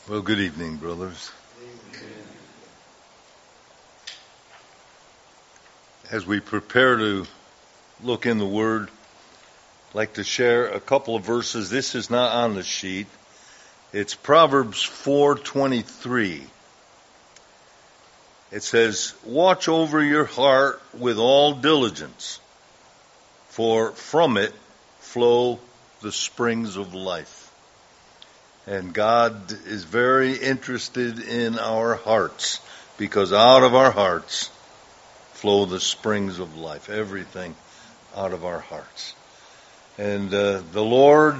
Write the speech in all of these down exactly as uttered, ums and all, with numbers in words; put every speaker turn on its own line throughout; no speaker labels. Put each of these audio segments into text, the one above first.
Well, good evening, brothers. As we prepare to look in the Word, I'd like to share a couple of verses. This is not on the sheet. It's Proverbs four twenty-three. It says, "Watch over your heart with all diligence, for from it flow the springs of life." And God is very interested in our hearts, because out of our hearts flow the springs of life. Everything out of our hearts. And uh, the Lord,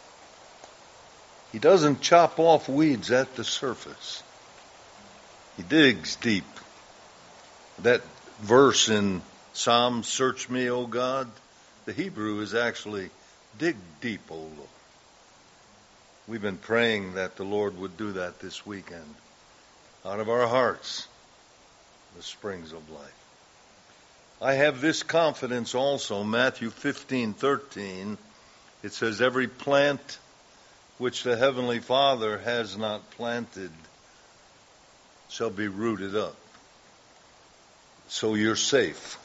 He doesn't chop off weeds at the surface. He digs deep. That verse in Psalm, "Search me, O God," the Hebrew is actually, "Dig deep, O Lord." We've been praying that the Lord would do that this weekend. Out of our hearts, the springs of life. I have this confidence also, Matthew fifteen thirteen. It says, "Every plant which the Heavenly Father has not planted shall be rooted up." So you're safe.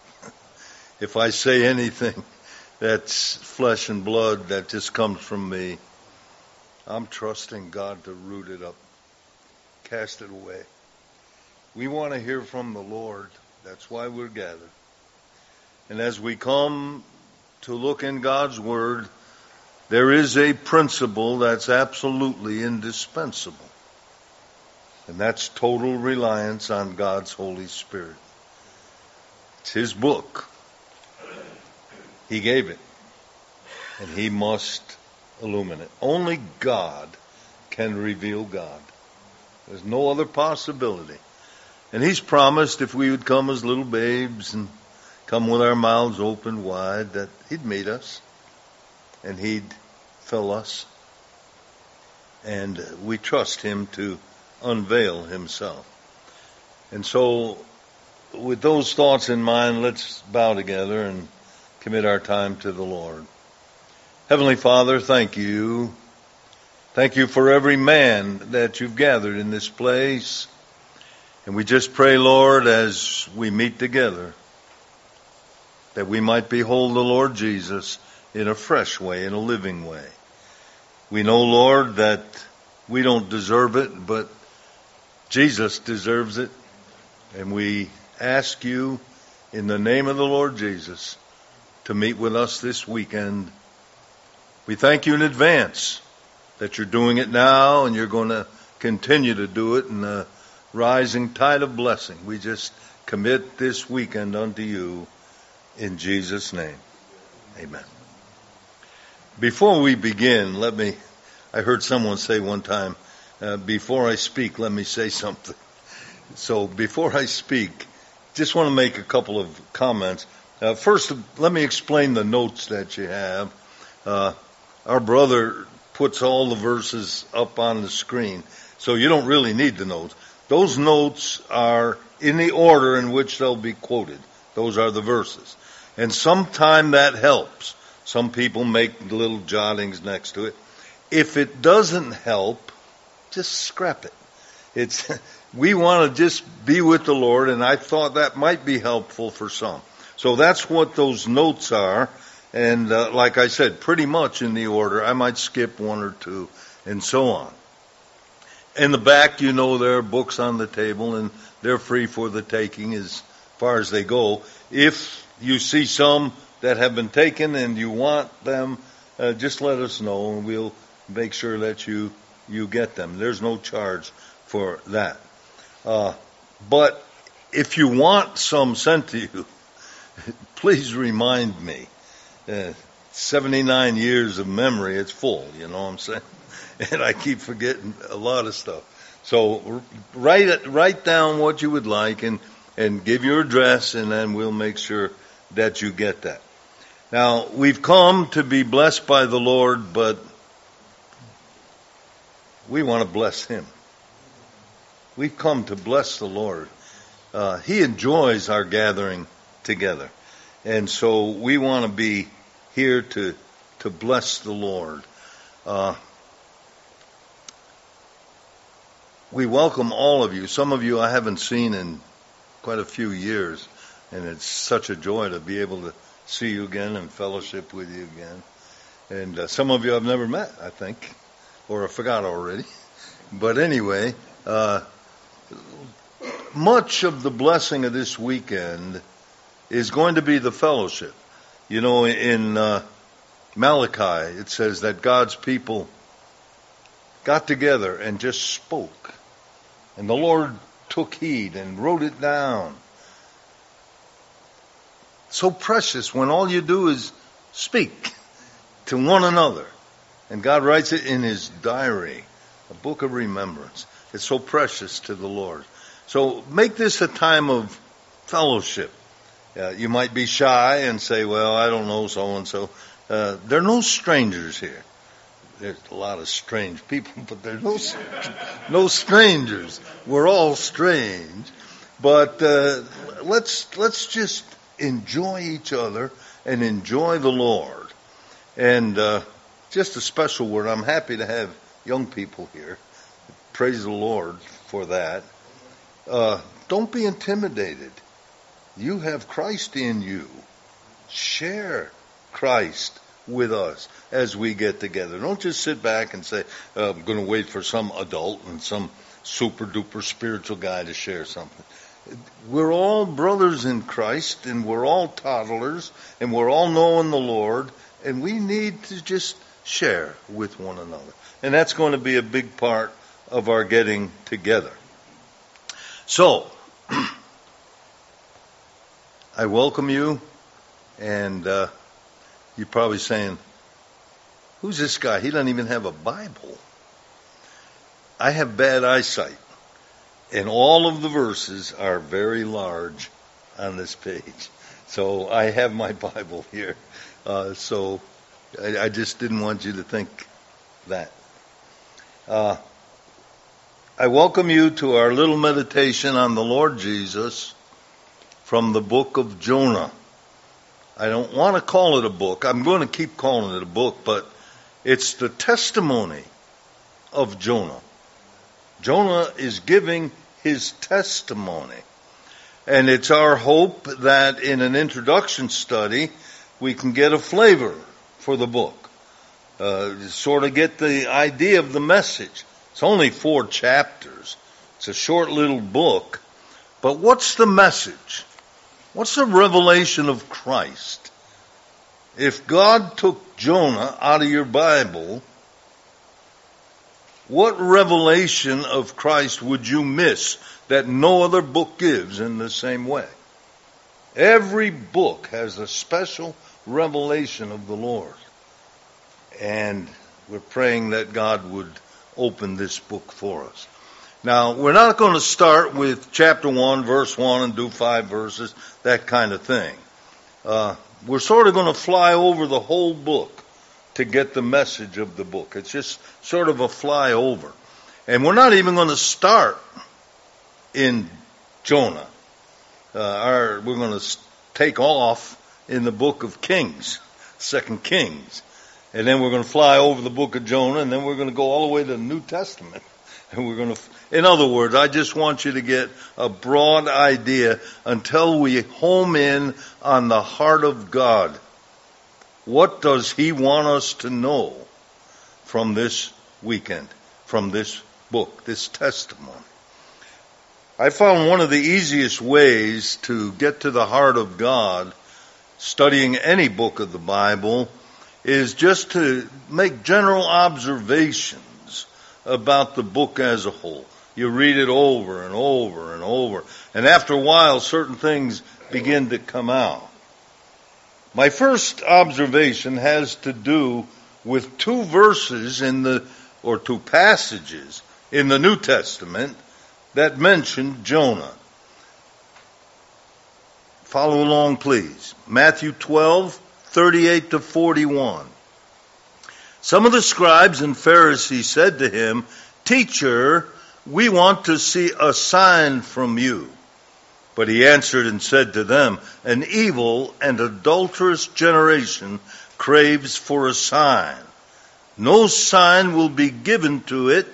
If I say anything that's flesh and blood that just comes from me, I'm trusting God to root it up, cast it away. We want to hear from the Lord. That's why we're gathered. And as we come to look in God's Word, there is a principle that's absolutely indispensable. And that's total reliance on God's Holy Spirit. It's His book. He gave it. And He must illuminate. Only God can reveal God. There's no other possibility. And He's promised if we would come as little babes and come with our mouths open wide, that He'd meet us and He'd fill us. And we trust Him to unveil Himself. And so, with those thoughts in mind, let's bow together and commit our time to the Lord. Heavenly Father, thank you. Thank you for every man that you've gathered in this place. And we just pray, Lord, as we meet together, that we might behold the Lord Jesus in a fresh way, in a living way. We know, Lord, that we don't deserve it, but Jesus deserves it. And we ask you, in the name of the Lord Jesus, to meet with us this weekend. We thank you in advance that you're doing it now and you're going to continue to do it in a rising tide of blessing. We just commit this weekend unto you in Jesus' name. Amen. Before we begin, let me, I heard someone say one time, uh, before I speak, let me say something. So before I speak, just want to make a couple of comments. Uh, first, let me explain the notes that you have. Uh, Our brother puts all the verses up on the screen, so you don't really need the notes. Those notes are in the order in which they'll be quoted. Those are the verses. And sometime that helps. Some people make little jottings next to it. If it doesn't help, just scrap it. It's, we want to just be with the Lord, and I thought that might be helpful for some. So that's what those notes are. And uh, like I said, pretty much in the order. I might skip one or two, and so on. In the back, you know, there are books on the table, and they're free for the taking as far as they go. If you see some that have been taken and you want them, uh, just let us know, and we'll make sure that you you get them. There's no charge for that. Uh, but if you want some sent to you, please remind me. Uh, seventy-nine years of memory, it's full, you know what I'm saying? And I keep forgetting a lot of stuff. So write it, write down what you would like and, and give your address, and then we'll make sure that you get that. Now, we've come to be blessed by the Lord, but we want to bless Him. We've come to bless the Lord. Uh, he enjoys our gathering together. And so we want to be here to to bless the Lord. Uh, we welcome all of you. Some of you I haven't seen in quite a few years, and it's such a joy to be able to see you again and fellowship with you again. And uh, some of you I've never met, I think, or I forgot already. But anyway, uh, much of the blessing of this weekend is going to be the fellowship. You know, in uh, Malachi, it says that God's people got together and just spoke. And the Lord took heed and wrote it down. So precious when all you do is speak to one another. And God writes it in His diary, a book of remembrance. It's so precious to the Lord. So make this a time of fellowship. Uh, you might be shy and say, well, I don't know so-and-so. Uh, there are no strangers here. There's a lot of strange people, but there's no no strangers. We're all strange. But uh, let's let's just enjoy each other and enjoy the Lord. And uh, just a special word. I'm happy to have young people here. Praise the Lord for that. Uh, don't be intimidated. You have Christ in you. Share Christ with us as we get together. Don't just sit back and say, uh, I'm going to wait for some adult and some super duper spiritual guy to share something. We're all brothers in Christ, and we're all toddlers, and we're all knowing the Lord, and we need to just share with one another. And that's going to be a big part of our getting together. So, I welcome you, and uh, you're probably saying, who's this guy? He doesn't even have a Bible. I have bad eyesight, and all of the verses are very large on this page. So I have my Bible here. Uh, so I, I just didn't want you to think that. Uh, I welcome you to our little meditation on the Lord Jesus from the book of Jonah. I don't want to call it a book. I'm going to keep calling it a book, but it's the testimony of Jonah. Jonah is giving his testimony. And it's our hope that in an introduction study, we can get a flavor for the book. Uh, sort of get the idea of the message. It's only four chapters. It's a short little book. But what's the message? What's the revelation of Christ? If God took Jonah out of your Bible, what revelation of Christ would you miss that no other book gives in the same way? Every book has a special revelation of the Lord. And we're praying that God would open this book for us. Now, we're not going to start with chapter one, verse one, and do five verses, that kind of thing. Uh, we're sort of going to fly over the whole book to get the message of the book. It's just sort of a flyover. And we're not even going to start in Jonah. Uh, our, we're going to take off in the book of Kings, Second Kings. And then we're going to fly over the book of Jonah, and then we're going to go all the way to the New Testament. And we're going to, in other words, I just want you to get a broad idea until we home in on the heart of God. What does He want us to know from this weekend, from this book, this testimony? I found one of the easiest ways to get to the heart of God, studying any book of the Bible, is just to make general observations about the book as a whole. You read it over and over and over, and after a while, certain things begin to come out. My first observation has to do with two verses in the, or two passages in the New Testament that mention Jonah. Follow along, please. Matthew twelve, thirty-eight to forty-one. Some of the scribes and Pharisees said to him, "Teacher, we want to see a sign from you." But he answered and said to them, "An evil and adulterous generation craves for a sign. No sign will be given to it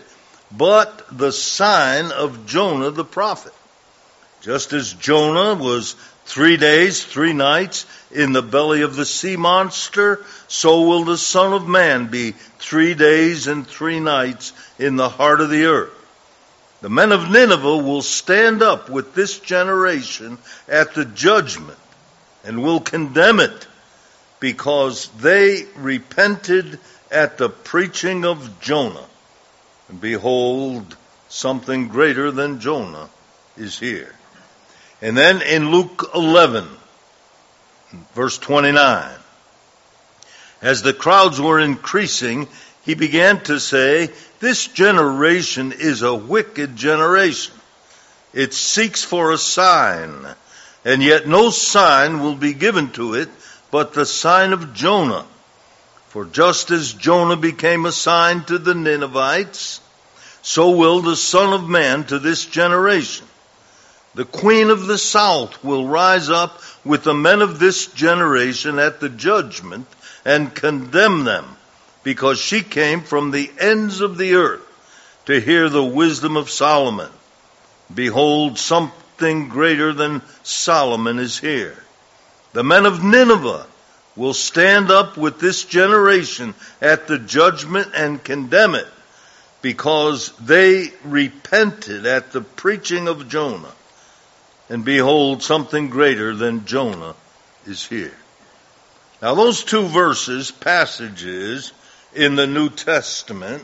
but the sign of Jonah the prophet. Just as Jonah was three days, three nights in the belly of the sea monster, so will the Son of Man be three days and three nights in the heart of the earth. The men of Nineveh will stand up with this generation at the judgment and will condemn it, because they repented at the preaching of Jonah. And behold, something greater than Jonah is here. And then in Luke eleven, verse twenty-nine, as the crowds were increasing, he began to say, this generation is a wicked generation. It seeks for a sign, and yet no sign will be given to it but the sign of Jonah. For just as Jonah became a sign to the Ninevites, so will the Son of Man to this generation. The queen of the south will rise up with the men of this generation at the judgment and condemn them, because she came from the ends of the earth to hear the wisdom of Solomon. Behold, something greater than Solomon is here. The men of Nineveh will stand up with this generation at the judgment and condemn it, because they repented at the preaching of Jonah. And behold, something greater than Jonah is here. Now those two verses, passages in the New Testament,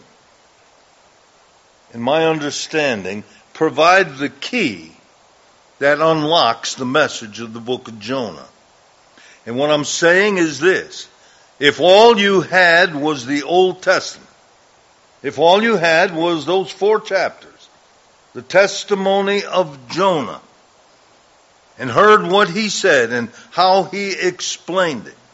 in my understanding, provide the key that unlocks the message of the book of Jonah. And what I'm saying is this: if all you had was the Old Testament, if all you had was those four chapters, the testimony of Jonah, and heard what he said and how he explained it,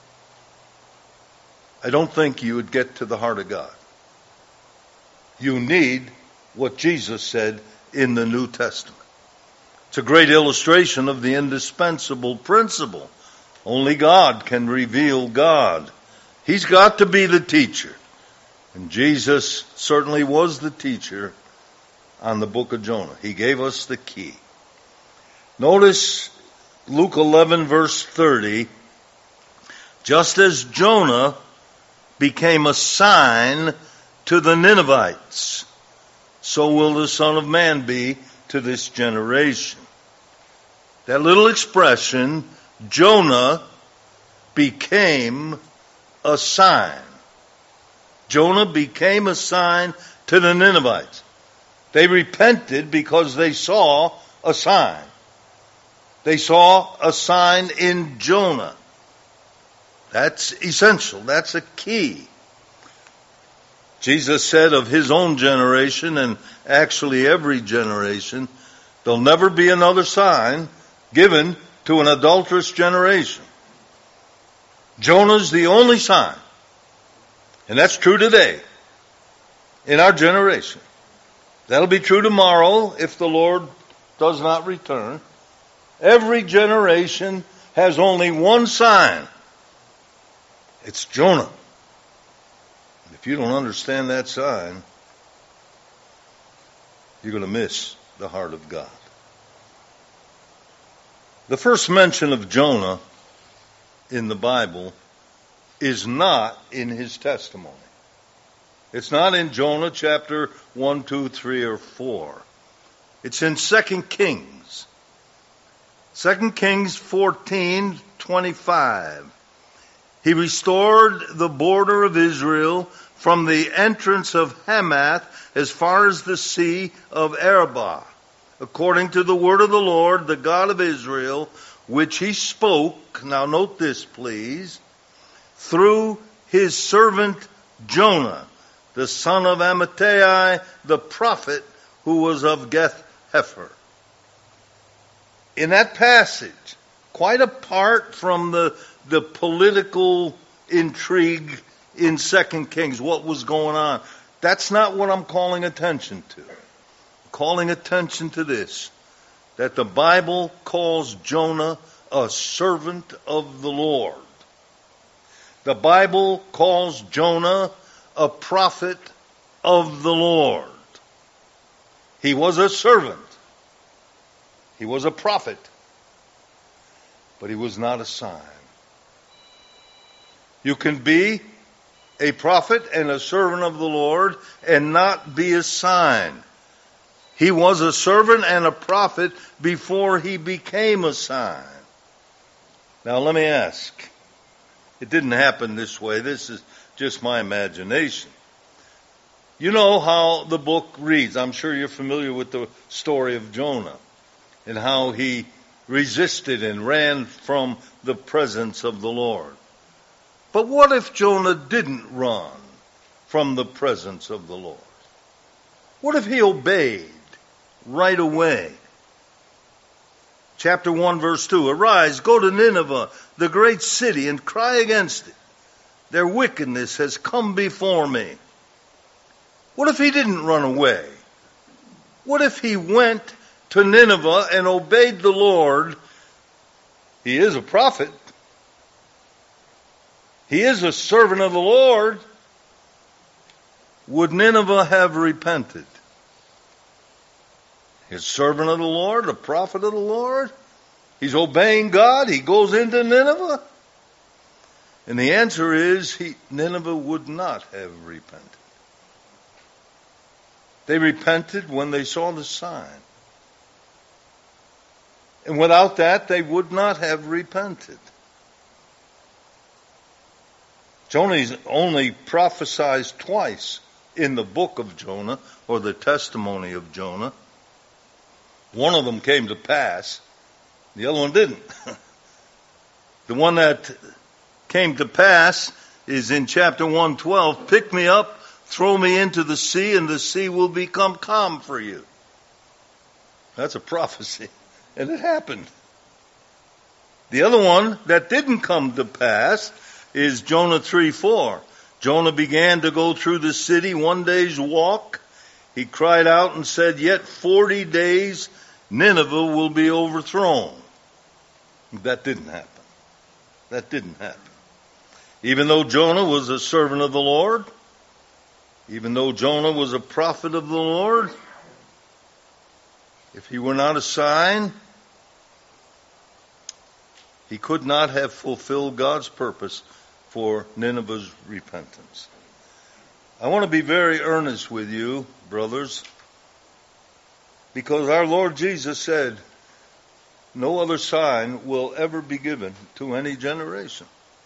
I don't think you would get to the heart of God. You need what Jesus said in the New Testament. It's a great illustration of the indispensable principle. Only God can reveal God. He's got to be the teacher. And Jesus certainly was the teacher on the book of Jonah. He gave us the key. Notice Luke eleven verse thirty. Just as Jonah became a sign to the Ninevites, so will the Son of Man be to this generation. That little expression, Jonah became a sign. Jonah became a sign to the Ninevites. They repented because they saw a sign. They saw a sign in Jonah. That's essential. That's a key. Jesus said of his own generation, and actually every generation, there'll never be another sign given to an adulterous generation. Jonah's the only sign. And that's true today, in our generation. That'll be true tomorrow if the Lord does not return. Every generation has only one sign. It's Jonah. If you don't understand that sign, you're going to miss the heart of God. The first mention of Jonah in the Bible is not in his testimony. It's not in Jonah chapter one, two, three, or four. It's in Second Kings. Second Kings fourteen twenty-five. He restored the border of Israel from the entrance of Hamath as far as the sea of Arabah, according to the word of the Lord, the God of Israel, which he spoke, now note this please, through his servant Jonah, the son of Amittai, the prophet, who was of Gath-hepher. In that passage, quite apart from the, the political intrigue in Second Kings, what was going on, that's not what I'm calling attention to. I'm calling attention to this, that the Bible calls Jonah a servant of the Lord. The Bible calls Jonah a prophet of the Lord. He was a servant. He was a prophet. But he was not a sign. You can be a prophet and a servant of the Lord and not be a sign. He was a servant and a prophet before he became a sign. Now let me ask. It didn't happen this way. This is just my imagination. You know how the book reads. I'm sure you're familiar with the story of Jonah and how he resisted and ran from the presence of the Lord. But what if Jonah didn't run from the presence of the Lord? What if he obeyed right away? Chapter one, verse two, "Arise, go to Nineveh, the great city, and cry against it. Their wickedness has come before me." What if he didn't run away? What if he went to Nineveh and obeyed the Lord? He is a prophet. He is a servant of the Lord. Would Nineveh have repented? He's a servant of the Lord, a prophet of the Lord. He's obeying God. He goes into Nineveh. And the answer is he, Nineveh would not have repented. They repented when they saw the sign. And without that, they would not have repented. Jonah only prophesies twice in the book of Jonah, or the testimony of Jonah. One of them came to pass. The other one didn't. The one that came to pass is in chapter one twelve. "Pick me up, throw me into the sea, and the sea will become calm for you." That's a prophecy. And it happened. The other one that didn't come to pass is Jonah three four. "Jonah began to go through the city one day's walk. He cried out and said, 'Yet forty days Nineveh will be overthrown.'" That didn't happen. That didn't happen. Even though Jonah was a servant of the Lord, even though Jonah was a prophet of the Lord, if he were not a sign, he could not have fulfilled God's purpose for Nineveh's repentance. I want to be very earnest with you, brothers, because our Lord Jesus said, no other sign will ever be given to any generation.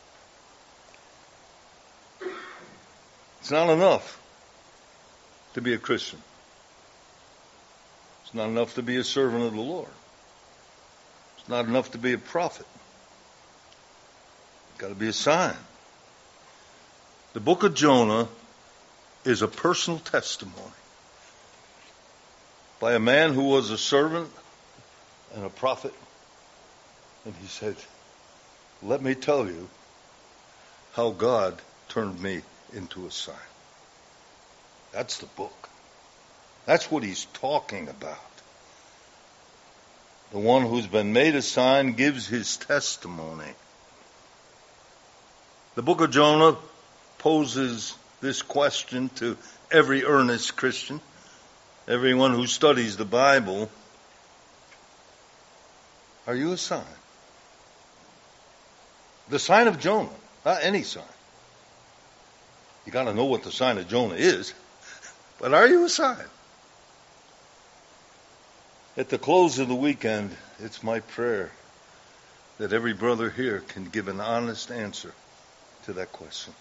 It's not enough to be a Christian. It's not enough to be a servant of the Lord. It's not enough to be a prophet. It's got to be a sign. The book of Jonah is a personal testimony by a man who was a servant and a prophet. And he said, "Let me tell you how God turned me into a sign." That's the book. That's what he's talking about. The one who's been made a sign gives his testimony. The book of Jonah poses this question to every earnest Christian, everyone who studies the Bible. Are you a sign? The sign of Jonah, not any sign. You got to know what the sign of Jonah is, but are you a sign? At the close of the weekend, it's my prayer that every brother here can give an honest answer to that question.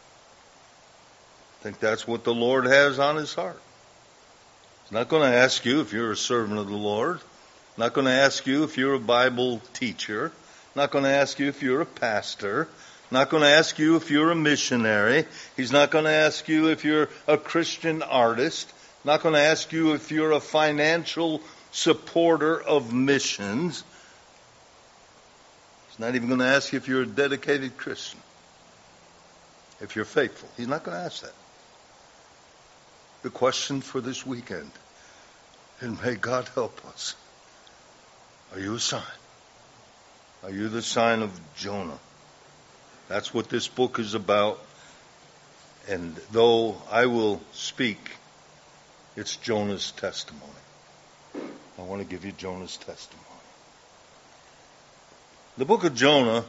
I think that's what the Lord has on his heart. He's not going to ask you if you're a servant of the Lord. Not going to ask you if you're a Bible teacher. Not going to ask you if you're a pastor. Not going to ask you if you're a missionary. He's not going to ask you if you're a Christian artist. Not going to ask you if you're a financial supporter of missions. He's not even going to ask you if you're a dedicated Christian. If you're faithful. He's not going to ask that. The question for this weekend, and may God help us. Are you a sign? Are you the sign of Jonah? That's what this book is about. And though I will speak It's Jonah's testimony. I want to give you Jonah's testimony. The book of Jonah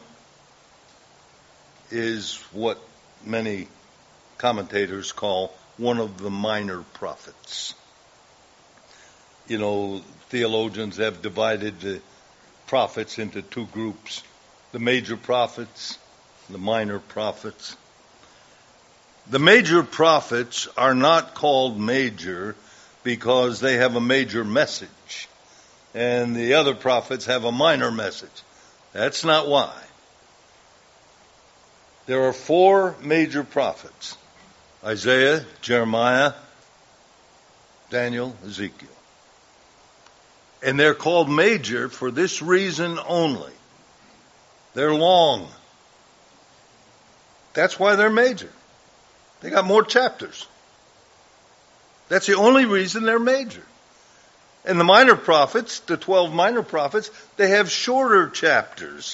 is what many commentators call one of the minor prophets. You know, theologians have divided the prophets into two groups: the major prophets, the minor prophets. The major prophets are not called major because they have a major message, and the other prophets have a minor message. That's not why. There are four major prophets: Isaiah, Jeremiah, Daniel, Ezekiel. And they're called major for this reason only. They're long. That's why they're major. They got more chapters. That's the only reason they're major. And the minor prophets, the twelve minor prophets, they have shorter chapters.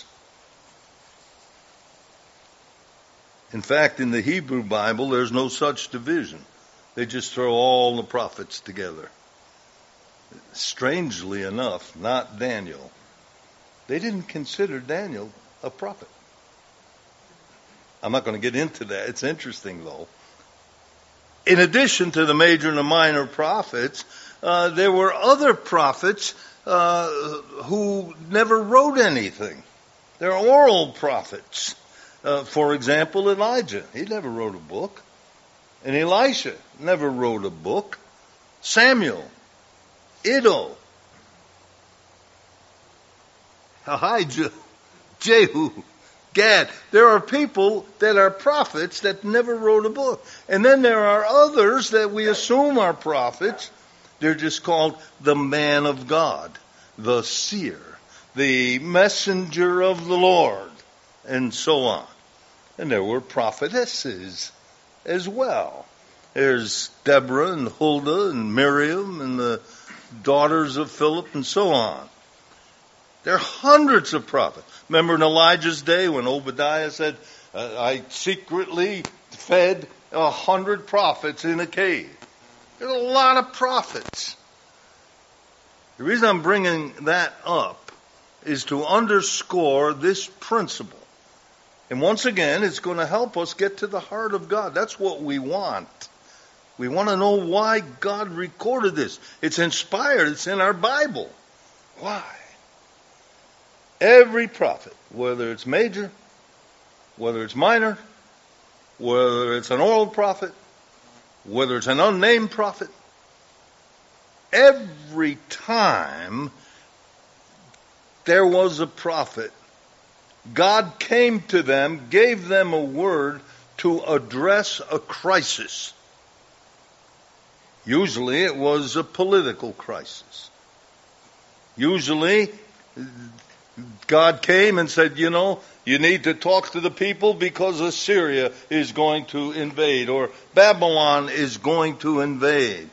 In fact, in the Hebrew Bible, there's no such division. They just throw all the prophets together. Strangely enough, not Daniel. They didn't consider Daniel a prophet. I'm not going to get into that. It's interesting, though. In addition to the major and the minor prophets, uh, there were other prophets uh, who never wrote anything. They're oral prophets. Uh, for example, Elijah. He never wrote a book. And Elisha never wrote a book. Samuel. Iddo. Ahijah. Jehu. Gad. There are people that are prophets that never wrote a book. And then there are others that we assume are prophets. They're just called the man of God, the seer, the messenger of the Lord, and so on. And there were prophetesses as well. There's Deborah and Huldah and Miriam and the daughters of Philip and so on. There are hundreds of prophets. Remember in Elijah's day when Obadiah said, uh, I secretly fed a hundred prophets in a cave. There's a lot of prophets. The reason I'm bringing that up is to underscore this principle. And once again, it's going to help us get to the heart of God. That's what we want. We want to know why God recorded this. It's inspired. It's in our Bible. Why? Every prophet, whether it's major, whether it's minor, whether it's an oral prophet, whether it's an unnamed prophet, every time there was a prophet, God came to them, gave them a word to address a crisis. Usually it was a political crisis. Usually God came and said, you know, you need to talk to the people because Assyria is going to invade, or Babylon is going to invade,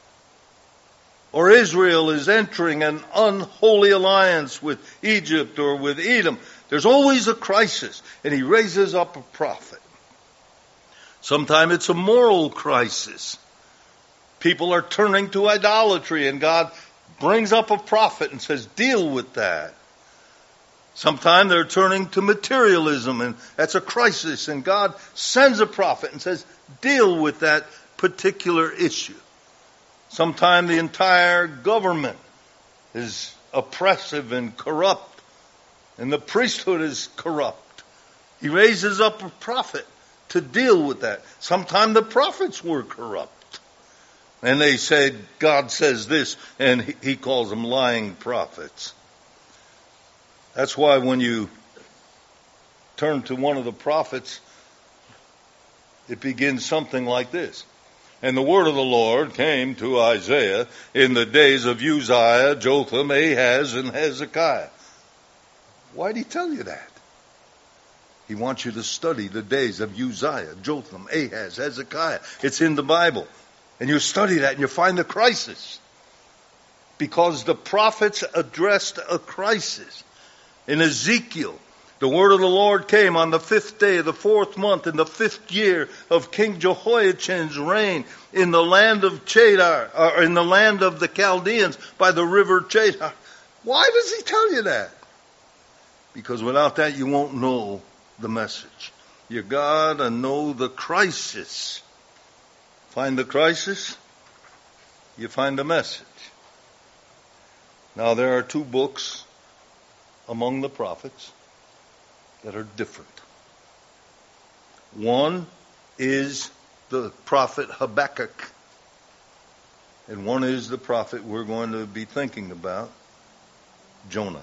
or Israel is entering an unholy alliance with Egypt or with Edom. There's always a crisis, and he raises up a prophet. Sometimes it's a moral crisis. People are turning to idolatry, and God brings up a prophet and says, deal with that. Sometimes they're turning to materialism, and that's a crisis, and God sends a prophet and says, deal with that particular issue. Sometimes the entire government is oppressive and corrupt, and the priesthood is corrupt. He raises up a prophet to deal with that. Sometimes the prophets were corrupt, and they said, God says this, and he calls them lying prophets. That's why when you turn to one of the prophets, it begins something like this. And the word of the Lord came to Isaiah in the days of Uzziah, Jotham, Ahaz, and Hezekiah. Why did he tell you that? He wants you to study the days of Uzziah, Jotham, Ahaz, Hezekiah. It's in the Bible. And you study that and you find the crisis. Because the prophets addressed a crisis. In Ezekiel, The word of the Lord came on the fifth day of the fourth month in the fifth year of King Jehoiachin's reign in the land of Chedar, or in the land of the Chaldeans by the river Chedar. Why does he tell you that? Because without that you won't know the message. You gotta know the crisis. Find the crisis, you find the message. Now there are two books among the prophets that are different. One is the prophet Habakkuk, and one is the prophet we're going to be thinking about, Jonah.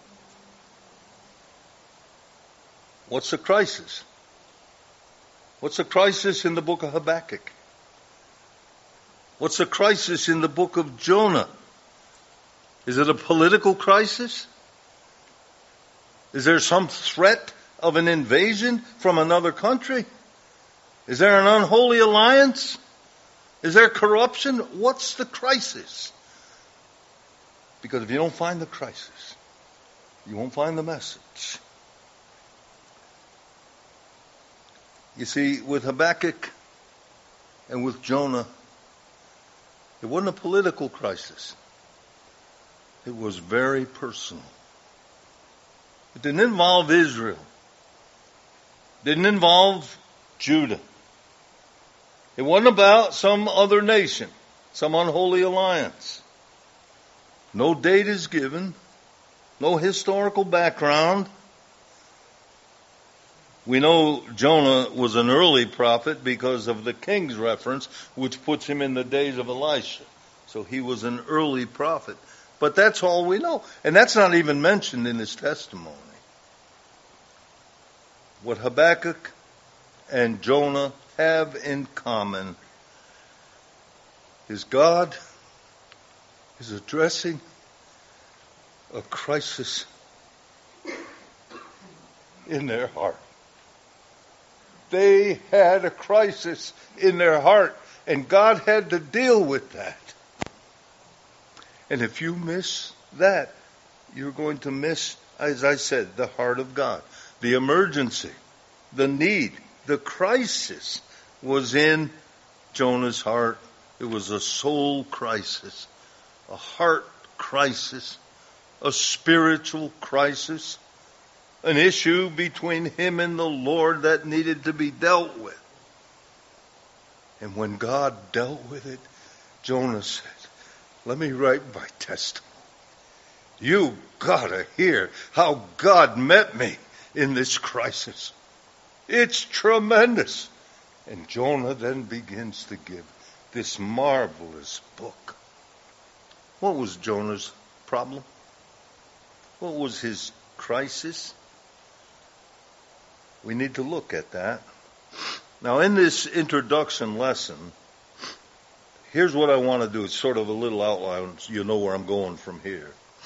What's the crisis? What's the crisis in the book of Habakkuk? What's the crisis in the book of Jonah? Is it a political crisis? Is there some threat of an invasion from another country? Is there an unholy alliance? Is there corruption? What's the crisis? Because if you don't find the crisis, you won't find the message. You see, with Habakkuk and with Jonah, it wasn't a political crisis. It was very personal. It didn't involve Israel. It didn't involve Judah. It wasn't about some other nation, some unholy alliance. No date is given. No historical background. We know Jonah was an early prophet because of the king's reference, which puts him in the days of Elisha. So he was an early prophet. But that's all we know. And that's not even mentioned in his testimony. What Habakkuk and Jonah have in common is God is addressing a crisis in their heart. They had a crisis in their heart, and God had to deal with that. And if you miss that, you're going to miss, as I said, the heart of God. The emergency, the need, the crisis was in Jonah's heart. It was a soul crisis, a heart crisis, a spiritual crisis, an issue between him and the Lord that needed to be dealt with. And when God dealt with it, Jonah said, let me write my testimony. You gotta hear how God met me in this crisis. It's tremendous. And Jonah then begins to give this marvelous book. What was Jonah's problem? What was his crisis? We need to look at that. Now, in this introduction lesson, here's what I want to do. It's sort of a little outline so you know where I'm going from here.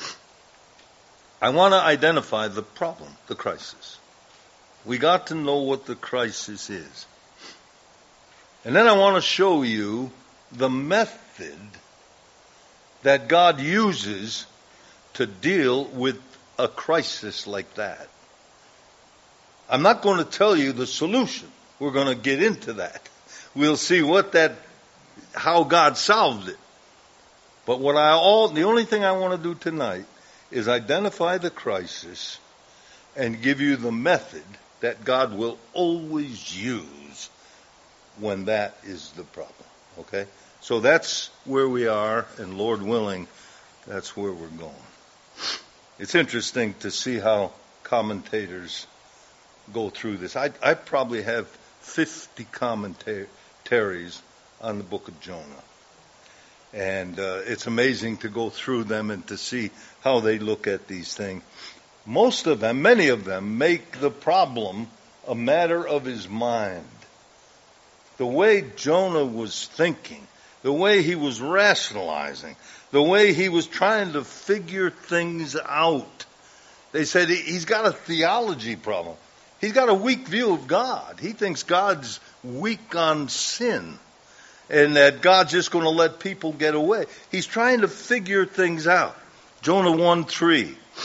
I want to identify the problem, the crisis. We got to know what the crisis is. And then I want to show you the method that God uses to deal with a crisis like that. I'm not going to tell you the solution. We're going to get into that. We'll see what that, how God solved it. But what I all, the only thing I want to do tonight is identify the crisis and give you the method that God will always use when that is the problem. Okay? So that's where we are, and Lord willing, that's where we're going. It's interesting to see how commentators go through this. I, I probably have fifty commentaries on the book of Jonah. And uh, it's amazing to go through them and to see how they look at these things. Most of them, many of them, make the problem a matter of his mind. The way Jonah was thinking, the way he was rationalizing, the way he was trying to figure things out. They said he's got a theology problem. He's got a weak view of God. He thinks God's weak on sin and that God's just going to let people get away. He's trying to figure things out. Jonah one three.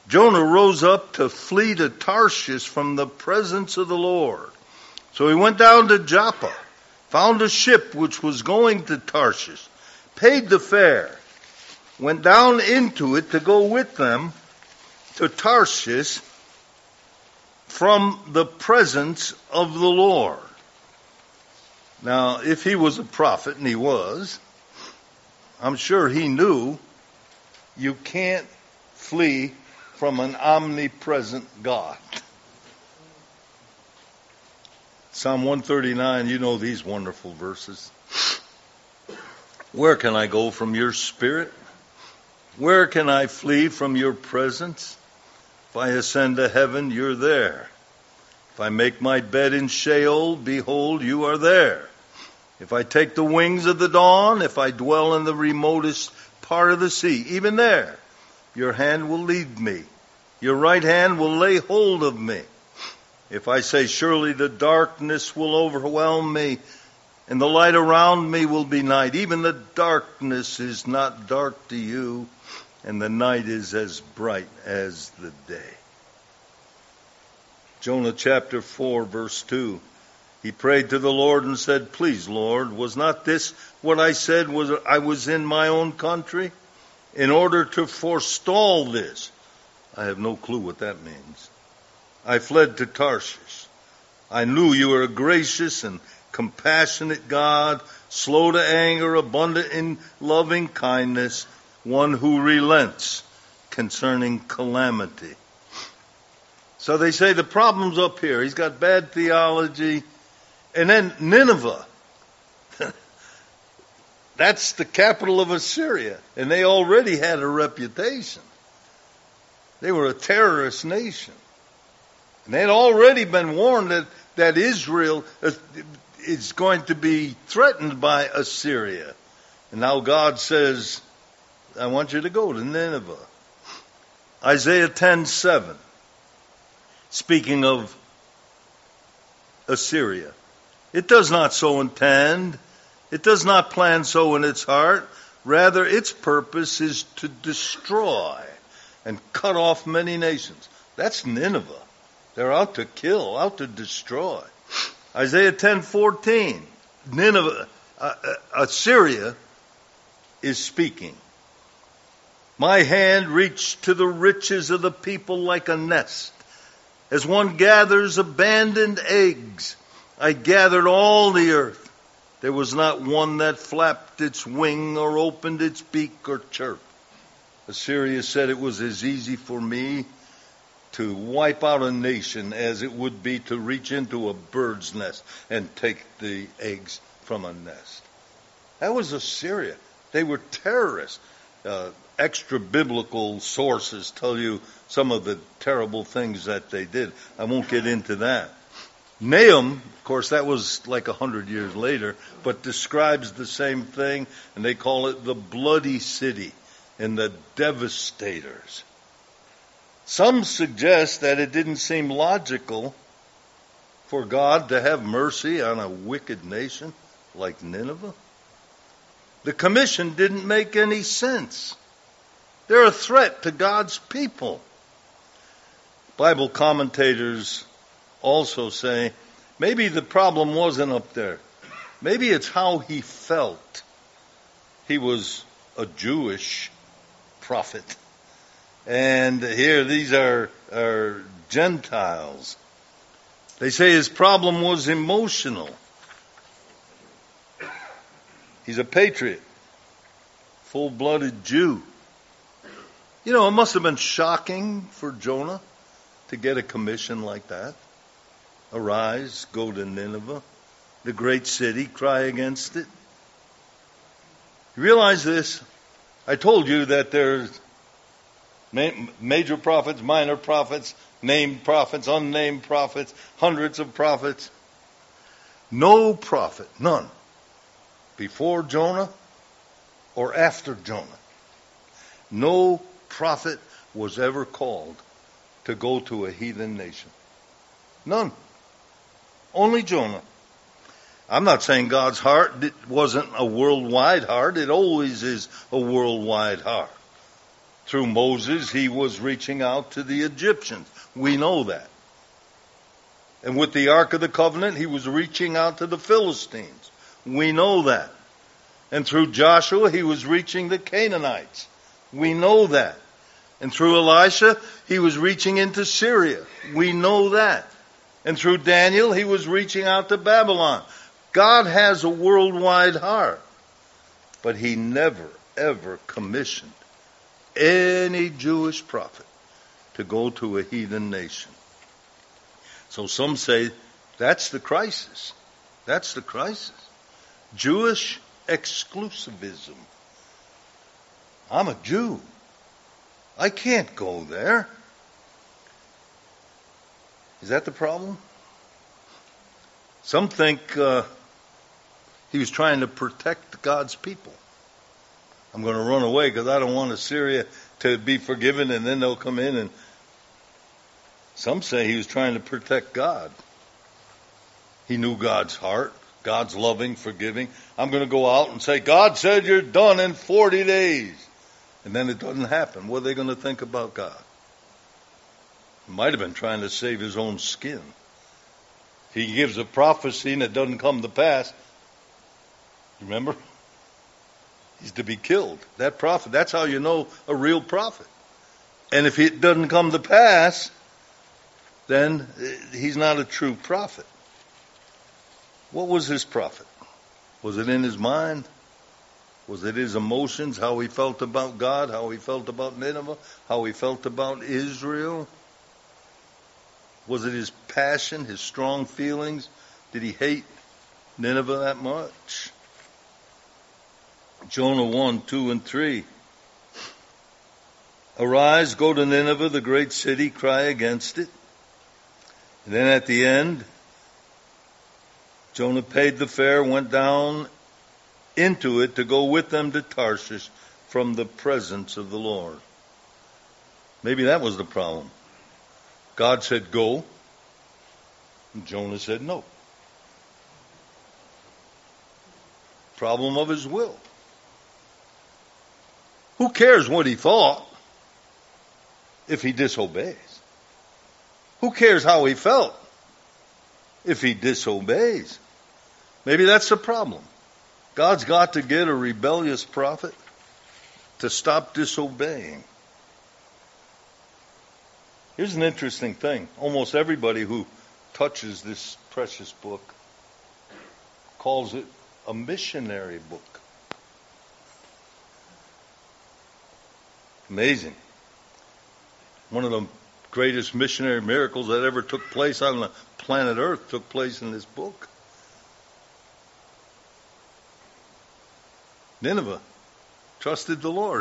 Jonah rose up to flee to Tarshish from the presence of the Lord. So he went down to Joppa, found a ship which was going to Tarshish, paid the fare, went down into it to go with them to Tarshish from the presence of the Lord. Now, if he was a prophet, and he was, I'm sure he knew you can't flee from an omnipresent God. Psalm one thirty-nine, you know these wonderful verses. Where can I go from your spirit? Where can I flee from your presence? If I ascend to heaven, you're there. If I make my bed in Sheol, behold, you are there. If I take the wings of the dawn, if I dwell in the remotest part of the sea, even there, your hand will lead me. Your right hand will lay hold of me. If I say, surely the darkness will overwhelm me, and the light around me will be night, even the darkness is not dark to you, and the night is as bright as the day. Jonah chapter four, verse two. He prayed to the Lord and said, please, Lord, was not this what I said was I was in my own country? In order to forestall this. I have no clue what that means. I fled to Tarshish. I knew you were a gracious and compassionate God, slow to anger, abundant in loving kindness, one who relents concerning calamity. So they say the problem's up here. He's got bad theology. And then Nineveh. That's the capital of Assyria. And they already had a reputation. They were a terrorist nation. And they had already been warned that, that Israel is going to be threatened by Assyria. And now God says, I want you to go to Nineveh. Isaiah ten seven. Speaking of Assyria. It does not so intend. It does not plan so in its heart. Rather, its purpose is to destroy and cut off many nations. That's Nineveh. They're out to kill, out to destroy. Isaiah ten fourteen. Nineveh, uh, uh, Assyria is speaking. My hand reached to the riches of the people like a nest. As one gathers abandoned eggs, I gathered all the earth. There was not one that flapped its wing or opened its beak or chirped. Assyria said it was as easy for me to wipe out a nation as it would be to reach into a bird's nest and take the eggs from a nest. That was Assyria. They were terrorists. Uh, extra biblical sources tell you some of the terrible things that they did. I won't get into that. Nahum, of course, that was like a hundred years later, but describes the same thing, and they call it the bloody city and the devastators. Some suggest that it didn't seem logical for God to have mercy on a wicked nation like Nineveh. The commission didn't make any sense. They're a threat to God's people. Bible commentators also say, maybe the problem wasn't up there. Maybe it's how he felt. He was a Jewish prophet. And here, these are, are Gentiles. They say his problem was emotional. He's a patriot. Full-blooded Jew. You know, it must have been shocking for Jonah to get a commission like that. Arise, go to Nineveh, the great city, cry against it. You realize this? I told you that there's major prophets, minor prophets, named prophets, unnamed prophets, hundreds of prophets. No prophet, none, before Jonah or after Jonah. No prophet was ever called to go to a heathen nation. None. Only Jonah. I'm not saying God's heart wasn't a worldwide heart. It always is a worldwide heart. Through Moses, he was reaching out to the Egyptians. We know that. And with the Ark of the Covenant, he was reaching out to the Philistines. We know that. And through Joshua, he was reaching the Canaanites. We know that. And through Elisha, he was reaching into Syria. We know that. And through Daniel, he was reaching out to Babylon. God has a worldwide heart. But he never, ever commissioned any Jewish prophet to go to a heathen nation. So some say that's the crisis. That's the crisis. Jewish exclusivism. I'm a Jew. I can't go there. Is that the problem? Some think uh, he was trying to protect God's people. I'm going to run away because I don't want Assyria to be forgiven, and then they'll come in. And some say he was trying to protect God. He knew God's heart. God's loving, forgiving. I'm going to go out and say, God said you're done in forty days. And then it doesn't happen. What are they going to think about God? He might have been trying to save his own skin. If he gives a prophecy and it doesn't come to pass, remember? He's to be killed. That prophet, that's how you know a real prophet. And if it doesn't come to pass, then he's not a true prophet. What was his prophet? Was it in his mind? Was it his emotions, how he felt about God, how he felt about Nineveh, how he felt about Israel? Was it his passion, his strong feelings? Did he hate Nineveh that much? Jonah one, two, and three. Arise, go to Nineveh, the great city, cry against it. And then at the end, Jonah paid the fare, went down into it to go with them to Tarshish from the presence of the Lord. Maybe that was the problem. God said go, and Jonah said no. Problem of his will. Who cares what he thought if he disobeys? Who cares how he felt if he disobeys? Maybe that's the problem. God's got to get a rebellious prophet to stop disobeying. Here's an interesting thing. Almost everybody who touches this precious book calls it a missionary book. Amazing. One of the greatest missionary miracles that ever took place on the planet Earth took place in this book. Nineveh trusted the Lord.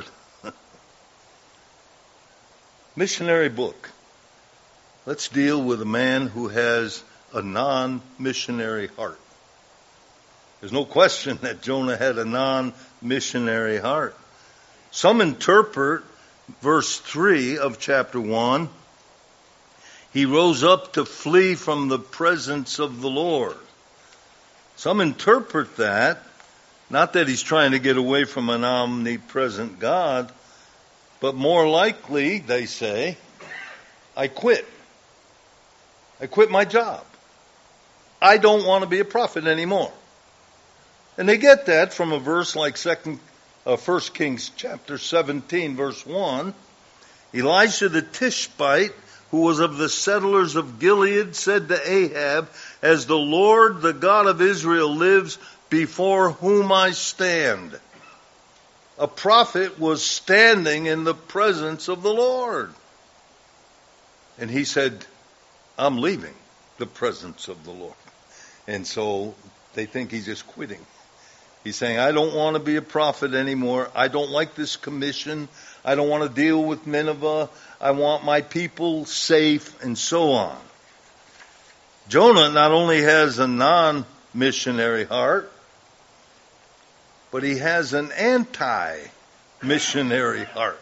Missionary book. Let's deal with a man who has a non-missionary heart. There's no question that Jonah had a non-missionary heart. Some interpret verse three of chapter one, he rose up to flee from the presence of the Lord. Some interpret that, not that he's trying to get away from an omnipresent God, but more likely, they say, I quit. I quit my job. I don't want to be a prophet anymore. And they get that from a verse like second Uh, First Kings chapter seventeen, verse one. Elisha the Tishbite, who was of the settlers of Gilead, said to Ahab, as the Lord, the God of Israel, lives, before whom I stand. A prophet was standing in the presence of the Lord. And he said, I'm leaving the presence of the Lord. And so they think he's just quitting. He's saying, I don't want to be a prophet anymore. I don't like this commission. I don't want to deal with Nineveh. I want my people safe, and so on. Jonah not only has a non-missionary heart, but he has an anti-missionary heart.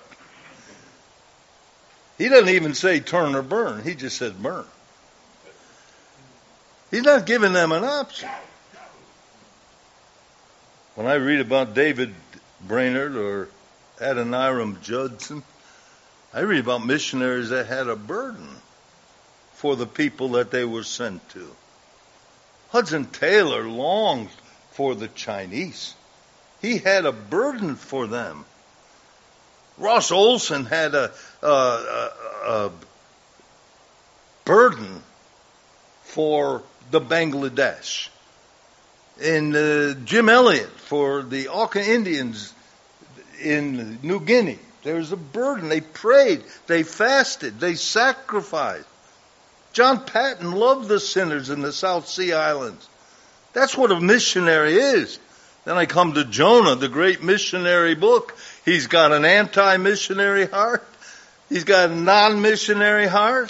He doesn't even say turn or burn. He just said burn. He's not giving them an option. When I read about David Brainerd or Adoniram Judson, I read about missionaries that had a burden for the people that they were sent to. Hudson Taylor longed for the Chinese. He had a burden for them. Ross Olson had a, a, a, a burden for the Bangladesh. And uh, Jim Elliot for the Auca Indians in New Guinea. There was a burden. They prayed. They fasted. They sacrificed. John Patton loved the sinners in the South Sea Islands. That's what a missionary is. Then I come to Jonah, the great missionary book. He's got an anti-missionary heart. He's got a non-missionary heart.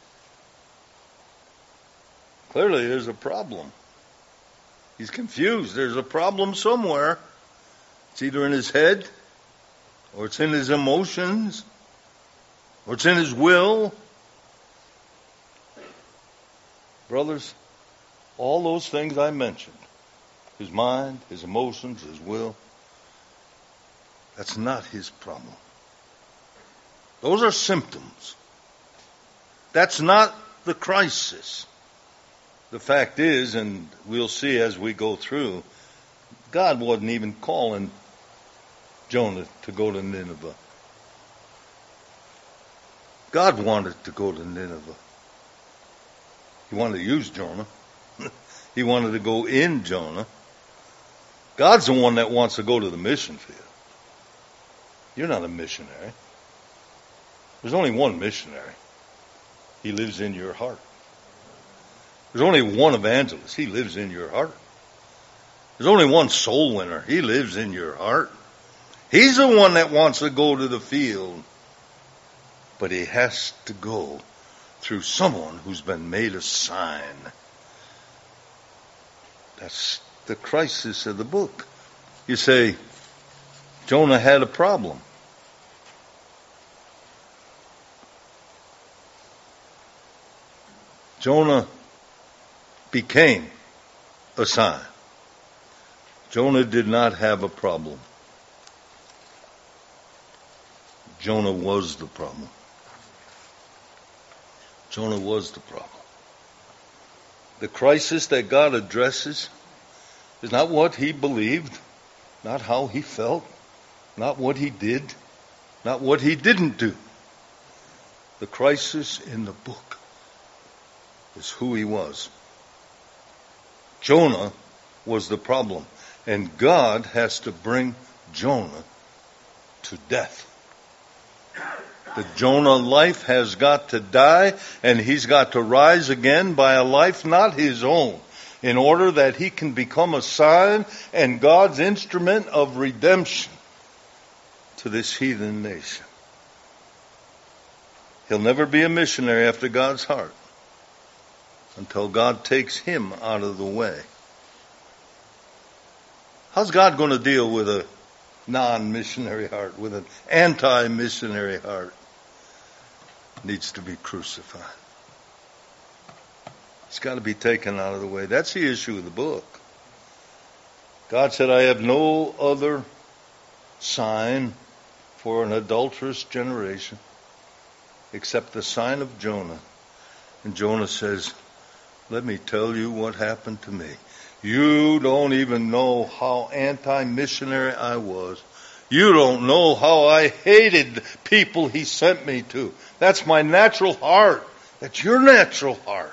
Clearly there's a problem. He's confused. There's a problem somewhere. It's either in his head, or it's in his emotions, or it's in his will. Brothers, all those things I mentioned, his mind, his emotions, his will, that's not his problem. Those are symptoms. That's not the crisis. The fact is, and we'll see as we go through, God wasn't even calling Jonah to go to Nineveh. God wanted to go to Nineveh. He wanted to use Jonah. He wanted to go in Jonah. God's the one that wants to go to the mission field. You're not a missionary. There's only one missionary. He lives in your heart. There's only one evangelist. He lives in your heart. There's only one soul winner. He lives in your heart. He's the one that wants to go to the field. But he has to go through someone who's been made a sign. That's the crisis of the book. You say, Jonah had a problem. Jonah became a sign. Jonah did not have a problem. Jonah was the problem. Jonah was the problem. The crisis that God addresses is not what he believed, not how he felt, not what he did, not what he didn't do. The crisis in the book is who he was. Jonah was the problem, and God has to bring Jonah to death. The Jonah life has got to die, and he's got to rise again by a life not his own, in order that he can become a sign and God's instrument of redemption to this heathen nation. He'll never be a missionary after God's heart until God takes him out of the way. How's God going to deal with a non-missionary heart, with an anti-missionary heart? Needs to be crucified. It's got to be taken out of the way. That's the issue of the book. God said, I have no other sign for an adulterous generation except the sign of Jonah. And Jonah says, let me tell you what happened to me. You don't even know how anti-missionary I was. You don't know how I hated the people he sent me to. That's my natural heart. That's your natural heart.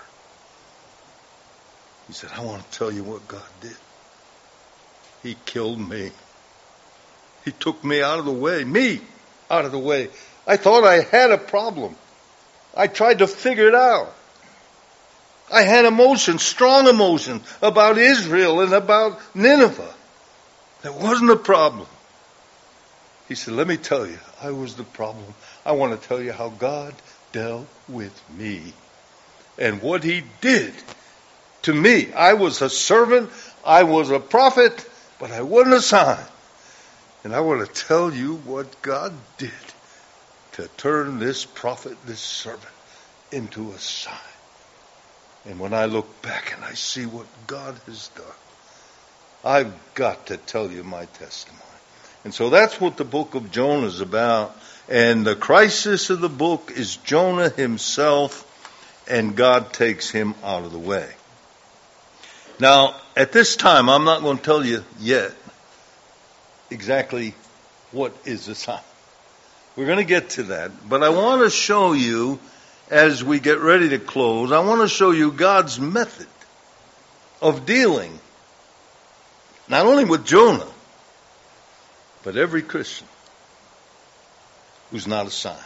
He said, I want to tell you what God did. He killed me. He took me out of the way. Me out of the way. I thought I had a problem. I tried to figure it out. I had emotions, strong emotions about Israel and about Nineveh. That wasn't a problem. He said, let me tell you, I was the problem. I want to tell you how God dealt with me and what he did to me. I was a servant. I was a prophet, but I wasn't a sign. And I want to tell you what God did to turn this prophet, this servant, into a sign. And when I look back and I see what God has done, I've got to tell you my testimony. And so that's what the book of Jonah is about. And the crisis of the book is Jonah himself, and God takes him out of the way. Now, at this time, I'm not going to tell you yet exactly what is the sign. We're going to get to that. But I want to show you, as we get ready to close, I want to show you God's method of dealing, not only with Jonah, but every Christian who's not a sign.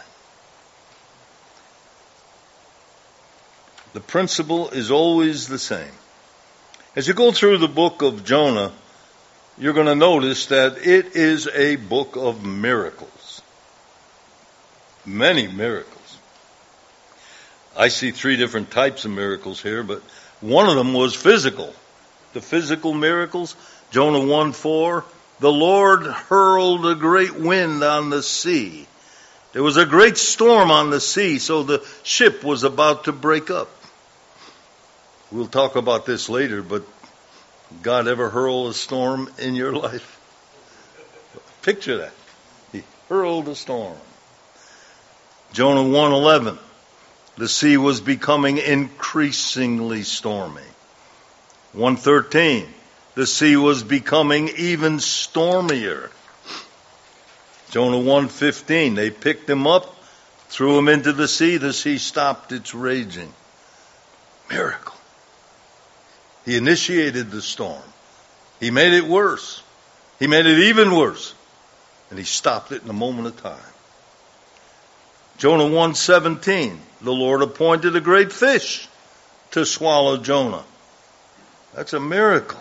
The principle is always the same. As you go through the book of Jonah, you're going to notice that it is a book of miracles. Many miracles. I see three different types of miracles here, but one of them was physical. The physical miracles, Jonah one four, the Lord hurled a great wind on the sea. There was a great storm on the sea, so the ship was about to break up. We'll talk about this later, but God ever hurl a storm in your life? Picture that. He hurled a storm. Jonah one eleven. The sea was becoming increasingly stormy. one thirteen. The sea was becoming even stormier. Jonah one fifteen. They picked him up, threw him into the sea. The sea stopped its raging. Miracle. He initiated the storm. He made it worse. He made it even worse. And he stopped it in a moment of time. Jonah one seventeen. The Lord appointed a great fish to swallow Jonah. That's a miracle.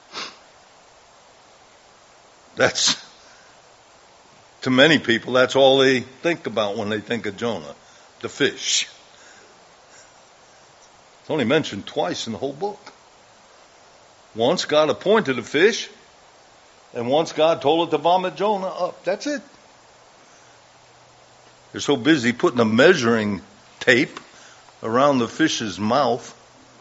That's, to many people, that's all they think about when they think of Jonah. The fish. It's only mentioned twice in the whole book. Once God appointed a fish, and once God told it to vomit Jonah up. That's it. They're so busy putting a measuring tape around the fish's mouth,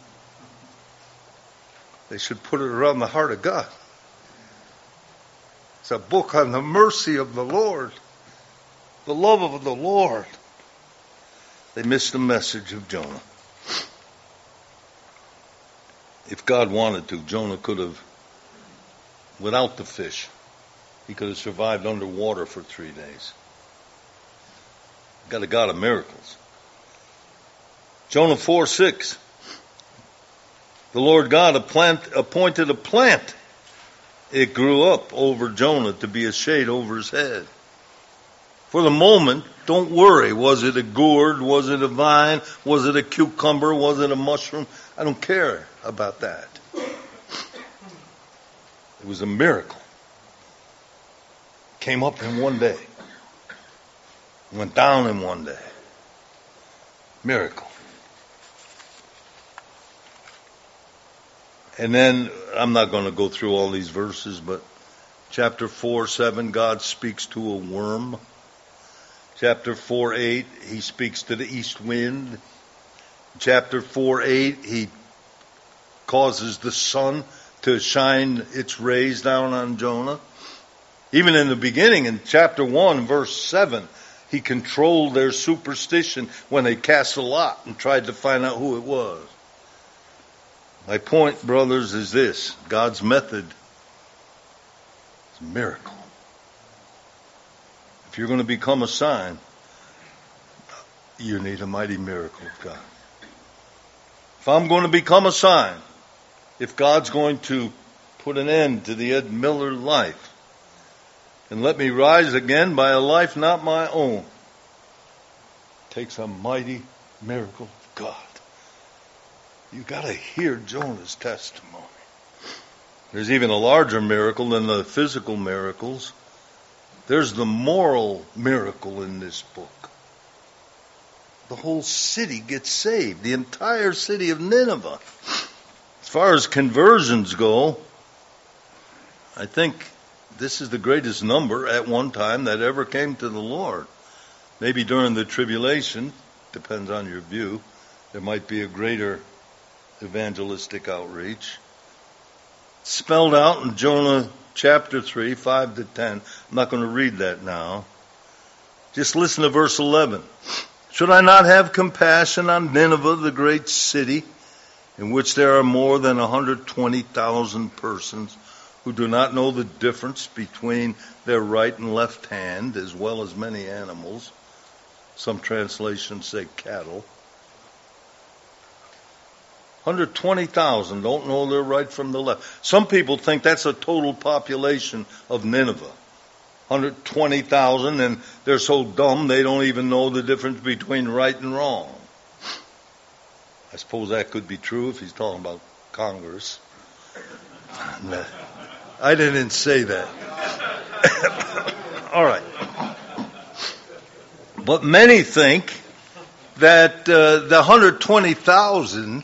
they should put it around the heart of God. It's a book on the mercy of the Lord, the love of the Lord. They missed the message of Jonah. If God wanted to, Jonah could have, without the fish, he could have survived underwater for three days. Got a God of miracles. Jonah four six. The Lord God a plant, appointed a plant. It grew up over Jonah to be a shade over his head. For the moment, don't worry. Was it a gourd? Was it a vine? Was it a cucumber? Was it a mushroom? I don't care about that. It was a miracle. Came up in one day. Went down in one day. Miracle. And then, I'm not going to go through all these verses, but chapter four seven, God speaks to a worm. Chapter four eight, he speaks to the east wind. Chapter four eight, he causes the sun to shine its rays down on Jonah. Even in the beginning, in chapter one, verse seven, he controlled their superstition when they cast a lot and tried to find out who it was. My point, brothers, is this. God's method is a miracle. If you're going to become a sign, you need a mighty miracle of God. If I'm going to become a sign, if God's going to put an end to the Ed Miller life and let me rise again by a life not my own, it takes a mighty miracle of God. You got to hear Jonah's testimony. There's even a larger miracle than the physical miracles. There's the moral miracle in this book. The whole city gets saved. The entire city of Nineveh. As far as conversions go, I think this is the greatest number at one time that ever came to the Lord. Maybe during the tribulation, depends on your view, there might be a greater evangelistic outreach. Spelled out in Jonah chapter three, five to ten. I'm not going to read that now. Just listen to verse eleven. Should I not have compassion on Nineveh, the great city, in which there are more than one hundred twenty thousand persons who do not know the difference between their right and left hand, as well as many animals? Some translations say cattle. one hundred twenty thousand don't know their right from the left. Some people think that's a total population of Nineveh. one hundred twenty thousand, and they're so dumb they don't even know the difference between right and wrong. I suppose that could be true if he's talking about Congress. I didn't say that. All right. But many think that uh, the one hundred twenty thousand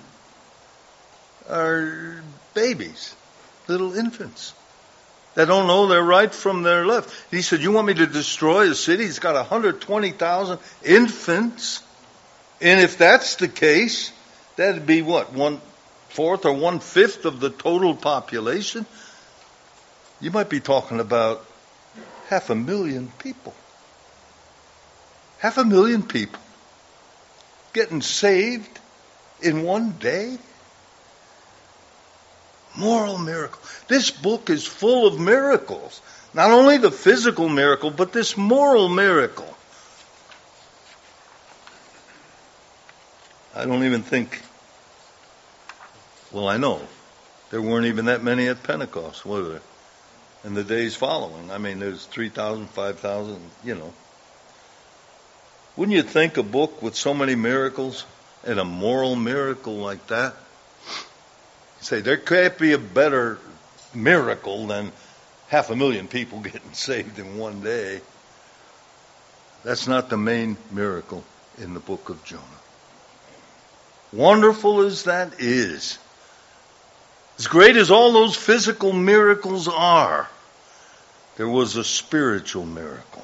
are babies, little infants, that don't know their right from their left. He said, you want me to destroy a city? It's got one hundred twenty thousand infants. And if that's the case, that'd be what, one-fourth or one-fifth of the total population? You might be talking about half a million people. Half a million people getting saved in one day? Moral miracle. This book is full of miracles. Not only the physical miracle, but this moral miracle. I don't even think, well, I know, there weren't even that many at Pentecost, were there? In the days following. I mean, there's three thousand, five thousand, you know. Wouldn't you think a book with so many miracles and a moral miracle like that? You say, there can't be a better miracle than half a million people getting saved in one day. That's not the main miracle in the book of Jonah. Wonderful as that is, as great as all those physical miracles are, there was a spiritual miracle.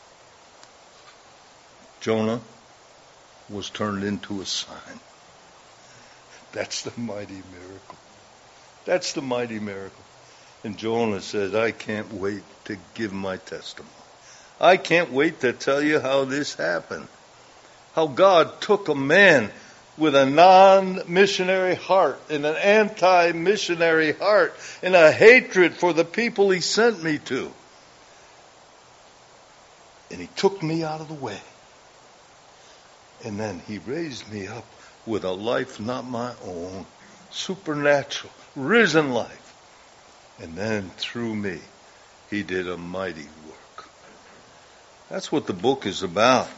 Jonah was turned into a sign. That's the mighty miracle. That's the mighty miracle. And Jonah says, I can't wait to give my testimony. I can't wait to tell you how this happened. How God took a man with a non-missionary heart and an anti-missionary heart and a hatred for the people he sent me to. And he took me out of the way. And then he raised me up with a life not my own, supernatural, risen life. And then through me, he did a mighty work. That's what the book is about.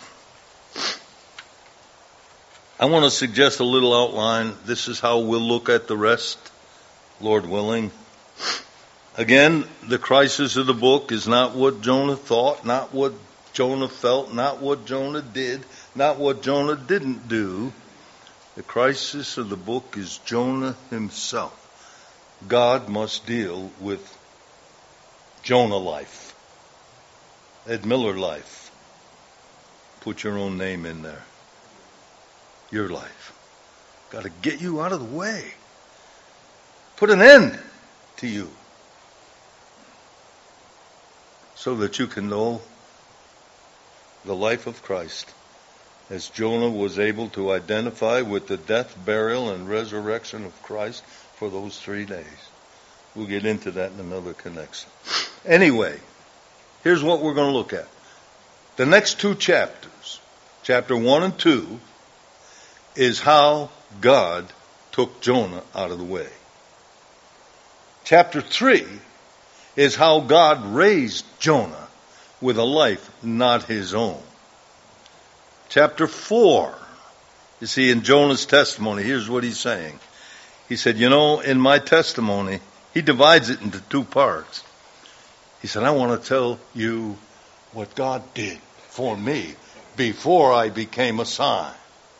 I want to suggest a little outline. This is how we'll look at the rest, Lord willing. Again, the crisis of the book is not what Jonah thought, not what Jonah felt, not what Jonah did, not what Jonah didn't do. The crisis of the book is Jonah himself. God must deal with Jonah life, Ed Miller life. Put your own name in there. Your life. Got to get you out of the way. Put an end to you. So that you can know the life of Christ. As Jonah was able to identify with the death, burial, and resurrection of Christ for those three days. We'll get into that in another connection. Anyway, here's what we're going to look at. The next two chapters, chapter one and two, is how God took Jonah out of the way. Chapter three is how God raised Jonah with a life not his own. Chapter four, you see, in Jonah's testimony, here's what he's saying. He said, you know, in my testimony, he divides it into two parts. He said, I want to tell you what God did for me before I became a sign.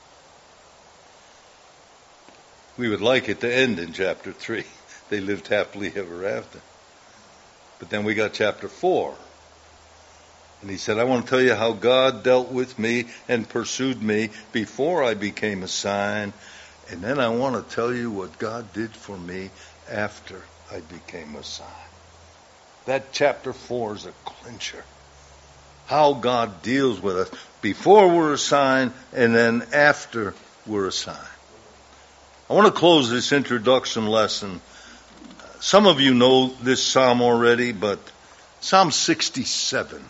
We would like it to end in chapter three. They lived happily ever after. But then we got chapter four. And he said, I want to tell you how God dealt with me and pursued me before I became a sign. And then I want to tell you what God did for me after I became a sign. That chapter four is a clincher. How God deals with us before we're assigned and then after we're assigned. I want to close this introduction lesson. Some of you know this psalm already, but Psalm sixty-seven.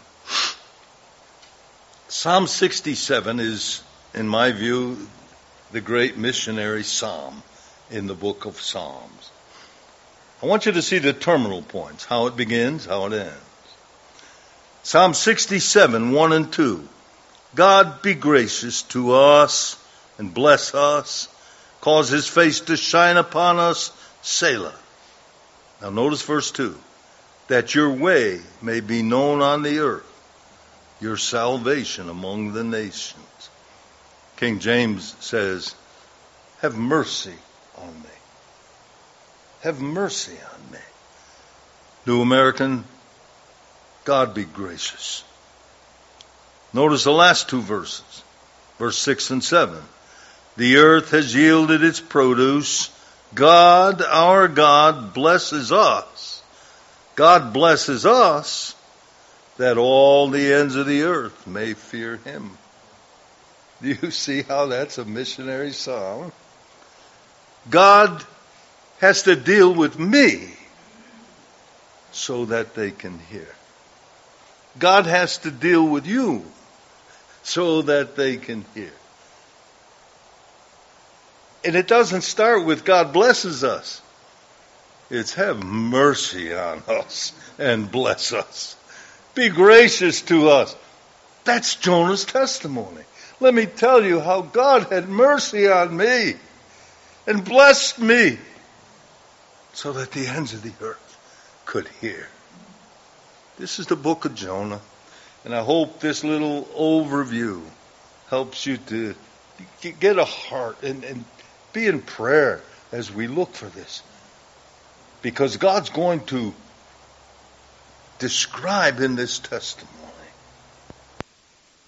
Psalm sixty-seven is, in my view, the great missionary psalm in the book of Psalms. I want you to see the terminal points, how it begins, how it ends. Psalm sixty-seven, one and two. God be gracious to us and bless us, cause his face to shine upon us, Selah. Now notice verse two. That your way may be known on the earth, your salvation among the nations. King James says, have mercy on me. Have mercy on me. New American, God be gracious. Notice the last two verses, verse six and seven. The earth has yielded its produce. God, our God, blesses us. God blesses us that all the ends of the earth may fear him. Do you see how that's a missionary psalm? God has to deal with me so that they can hear. God has to deal with you so that they can hear. And it doesn't start with God blesses us. It's have mercy on us and bless us. Be gracious to us. That's Jonah's testimony. Let me tell you how God had mercy on me and blessed me so that the ends of the earth could hear. This is the book of Jonah, and I hope this little overview helps you to get a heart and, and be in prayer as we look for this. Because God's going to describe in this testimony